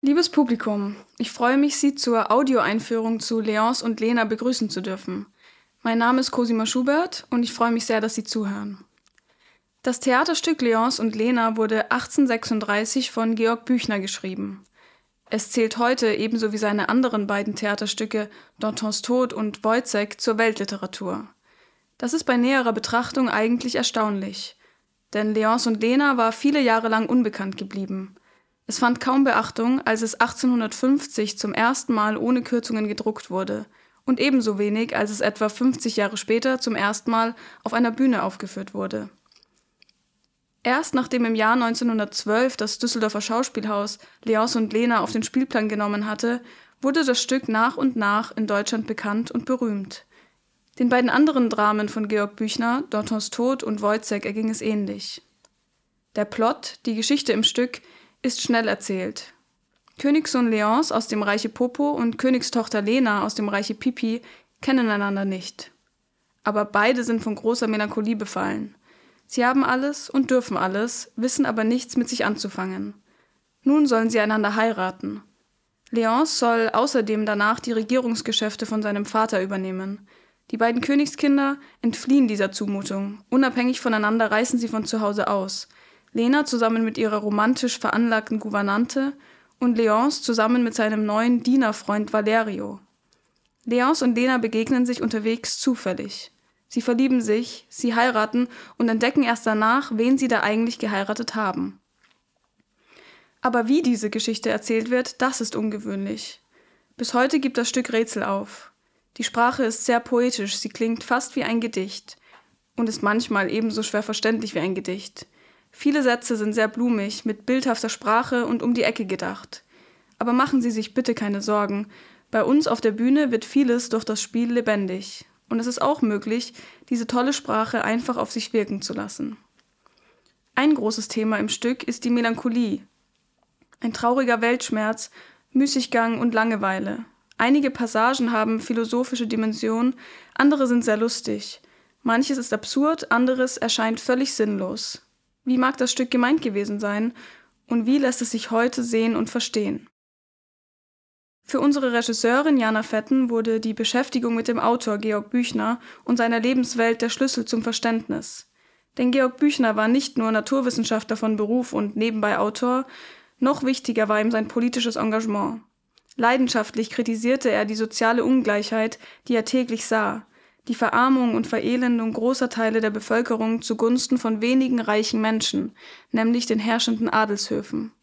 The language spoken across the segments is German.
Liebes Publikum, ich freue mich, Sie zur Audioeinführung zu Léonce und Lena begrüßen zu dürfen. Mein Name ist Cosima Schubert und ich freue mich sehr, dass Sie zuhören. Das Theaterstück Léonce und Lena wurde 1836 von Georg Büchner geschrieben. Es zählt heute, ebenso wie seine anderen beiden Theaterstücke Dantons Tod und Woyzeck, zur Weltliteratur. Das ist bei näherer Betrachtung eigentlich erstaunlich, denn Léonce und Lena war viele Jahre lang unbekannt geblieben. Es fand kaum Beachtung, als es 1850 zum ersten Mal ohne Kürzungen gedruckt wurde und ebenso wenig, als es etwa 50 Jahre später zum ersten Mal auf einer Bühne aufgeführt wurde. Erst nachdem im Jahr 1912 das Düsseldorfer Schauspielhaus Léonce und Lena auf den Spielplan genommen hatte, wurde das Stück nach und nach in Deutschland bekannt und berühmt. Den beiden anderen Dramen von Georg Büchner, Dantons Tod und Woyzeck, erging es ähnlich. Der Plot, die Geschichte im Stück, ist schnell erzählt. Königssohn Léonce aus dem Reiche Popo und Königstochter Lena aus dem Reiche Pipi kennen einander nicht. Aber beide sind von großer Melancholie befallen. Sie haben alles und dürfen alles, wissen aber nichts mit sich anzufangen. Nun sollen sie einander heiraten. Léonce soll außerdem danach die Regierungsgeschäfte von seinem Vater übernehmen. Die beiden Königskinder entfliehen dieser Zumutung. Unabhängig voneinander reißen sie von zu Hause aus. Lena zusammen mit ihrer romantisch veranlagten Gouvernante und Léonce zusammen mit seinem neuen Dienerfreund Valerio. Léonce und Lena begegnen sich unterwegs zufällig. Sie verlieben sich, sie heiraten und entdecken erst danach, wen sie da eigentlich geheiratet haben. Aber wie diese Geschichte erzählt wird, das ist ungewöhnlich. Bis heute gibt das Stück Rätsel auf. Die Sprache ist sehr poetisch, sie klingt fast wie ein Gedicht und ist manchmal ebenso schwer verständlich wie ein Gedicht. Viele Sätze sind sehr blumig, mit bildhafter Sprache und um die Ecke gedacht. Aber machen Sie sich bitte keine Sorgen. Bei uns auf der Bühne wird vieles durch das Spiel lebendig. Und es ist auch möglich, diese tolle Sprache einfach auf sich wirken zu lassen. Ein großes Thema im Stück ist die Melancholie. Ein trauriger Weltschmerz, Müßiggang und Langeweile. Einige Passagen haben philosophische Dimension, andere sind sehr lustig. Manches ist absurd, anderes erscheint völlig sinnlos. Wie mag das Stück gemeint gewesen sein und wie lässt es sich heute sehen und verstehen? Für unsere Regisseurin Jana Vetten wurde die Beschäftigung mit dem Autor Georg Büchner und seiner Lebenswelt der Schlüssel zum Verständnis. Denn Georg Büchner war nicht nur Naturwissenschaftler von Beruf und nebenbei Autor, noch wichtiger war ihm sein politisches Engagement. Leidenschaftlich kritisierte er die soziale Ungleichheit, die er täglich sah, die Verarmung und Verelendung großer Teile der Bevölkerung zugunsten von wenigen reichen Menschen, nämlich den herrschenden Adelshöfen.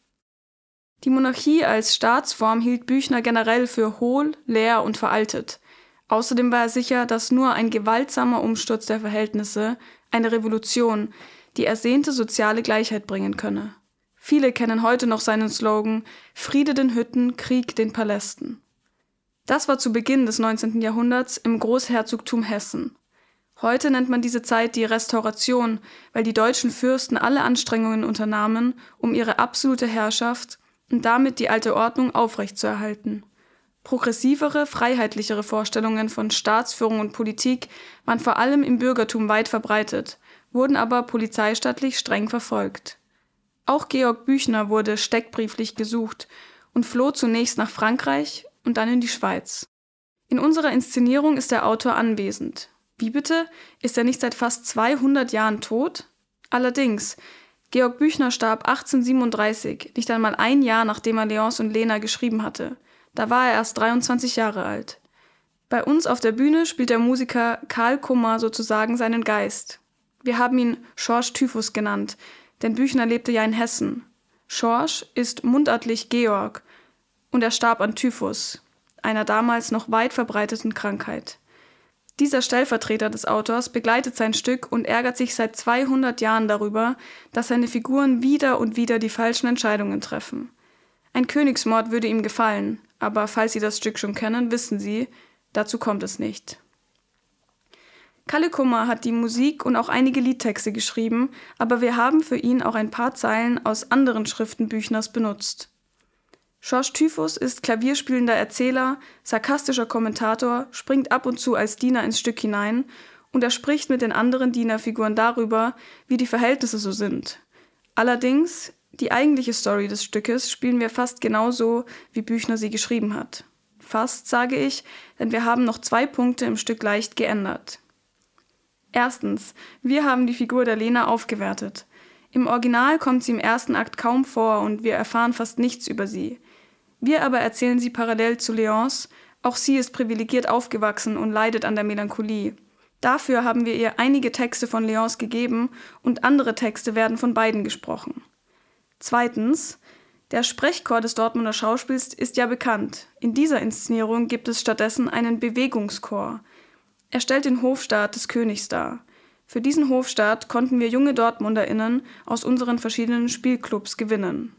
Die Monarchie als Staatsform hielt Büchner generell für hohl, leer und veraltet. Außerdem war er sicher, dass nur ein gewaltsamer Umsturz der Verhältnisse, eine Revolution, die ersehnte soziale Gleichheit bringen könne. Viele kennen heute noch seinen Slogan »Friede den Hütten, Krieg den Palästen«. Das war zu Beginn des 19. Jahrhunderts im Großherzogtum Hessen. Heute nennt man diese Zeit die Restauration, weil die deutschen Fürsten alle Anstrengungen unternahmen, um ihre absolute Herrschaft und damit die alte Ordnung aufrechtzuerhalten. Progressivere, freiheitlichere Vorstellungen von Staatsführung und Politik waren vor allem im Bürgertum weit verbreitet, wurden aber polizeistaatlich streng verfolgt. Auch Georg Büchner wurde steckbrieflich gesucht und floh zunächst nach Frankreich und dann in die Schweiz. In unserer Inszenierung ist der Autor anwesend. Wie bitte? Ist er nicht seit fast 200 Jahren tot? Allerdings, Georg Büchner starb 1837, nicht einmal ein Jahr nachdem er Léonce und Lena geschrieben hatte. Da war er erst 23 Jahre alt. Bei uns auf der Bühne spielt der Musiker Karl Kummer sozusagen seinen Geist. Wir haben ihn Schorsch Typhus genannt, denn Büchner lebte ja in Hessen. Schorsch ist mundartlich Georg und er starb an Typhus, einer damals noch weit verbreiteten Krankheit. Dieser Stellvertreter des Autors begleitet sein Stück und ärgert sich seit 200 Jahren darüber, dass seine Figuren wieder und wieder die falschen Entscheidungen treffen. Ein Königsmord würde ihm gefallen, aber falls Sie das Stück schon kennen, wissen Sie, dazu kommt es nicht. Kalle Kummer hat die Musik und auch einige Liedtexte geschrieben, aber wir haben für ihn auch ein paar Zeilen aus anderen Schriften Büchners benutzt. Schorsch Typhus ist klavierspielender Erzähler, sarkastischer Kommentator, springt ab und zu als Diener ins Stück hinein und er spricht mit den anderen Dienerfiguren darüber, wie die Verhältnisse so sind. Allerdings Die eigentliche Story des Stückes spielen wir fast genauso, wie Büchner sie geschrieben hat. Fast, sage ich, denn wir haben noch 2 Punkte im Stück leicht geändert. Erstens, wir haben die Figur der Lena aufgewertet. Im Original kommt sie im ersten Akt kaum vor und wir erfahren fast nichts über sie. Wir aber erzählen sie parallel zu Léonce, auch sie ist privilegiert aufgewachsen und leidet an der Melancholie. Dafür haben wir ihr einige Texte von Léonce gegeben und andere Texte werden von beiden gesprochen. Zweitens, der Sprechchor des Dortmunder Schauspiels ist ja bekannt. In dieser Inszenierung gibt es stattdessen einen Bewegungschor. Er stellt den Hofstaat des Königs dar. Für diesen Hofstaat konnten wir junge DortmunderInnen aus unseren verschiedenen Spielclubs gewinnen.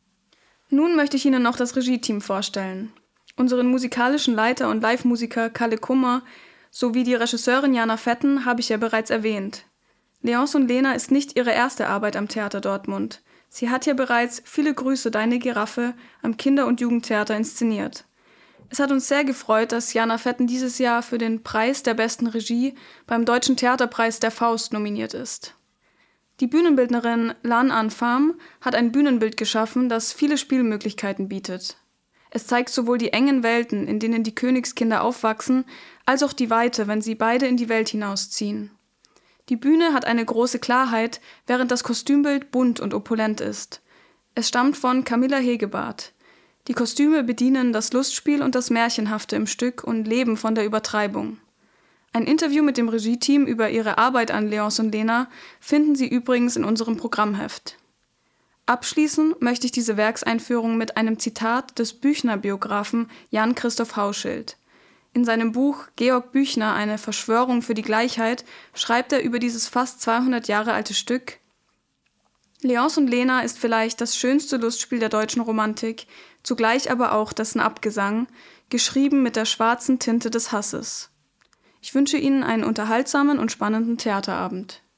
Nun möchte ich Ihnen noch das Regie-Team vorstellen. Unseren musikalischen Leiter und Live-Musiker Kalle Kummer sowie die Regisseurin Jana Vetten habe ich ja bereits erwähnt. Léonce und Lena ist nicht ihre erste Arbeit am Theater Dortmund. Sie hat ja bereits Viele Grüße, deine Giraffe am Kinder- und Jugendtheater inszeniert. Es hat uns sehr gefreut, dass Jana Vetten dieses Jahr für den Preis der besten Regie beim Deutschen Theaterpreis der Faust nominiert ist. Die Bühnenbildnerin Lan An Pham hat ein Bühnenbild geschaffen, das viele Spielmöglichkeiten bietet. Es zeigt sowohl die engen Welten, in denen die Königskinder aufwachsen, als auch die Weite, wenn sie beide in die Welt hinausziehen. Die Bühne hat eine große Klarheit, während das Kostümbild bunt und opulent ist. Es stammt von Camilla Hegebart. Die Kostüme bedienen das Lustspiel und das Märchenhafte im Stück und leben von der Übertreibung. Ein Interview mit dem Regie-Team über ihre Arbeit an Léonce und Lena finden Sie übrigens in unserem Programmheft. Abschließen möchte ich diese Werkseinführung mit einem Zitat des Büchner-Biografen Jan Christoph Hauschild. In seinem Buch Georg Büchner, eine Verschwörung für die Gleichheit, schreibt er über dieses fast 200 Jahre alte Stück: Léonce und Lena ist vielleicht das schönste Lustspiel der deutschen Romantik, zugleich aber auch dessen Abgesang, geschrieben mit der schwarzen Tinte des Hasses. Ich wünsche Ihnen einen unterhaltsamen und spannenden Theaterabend.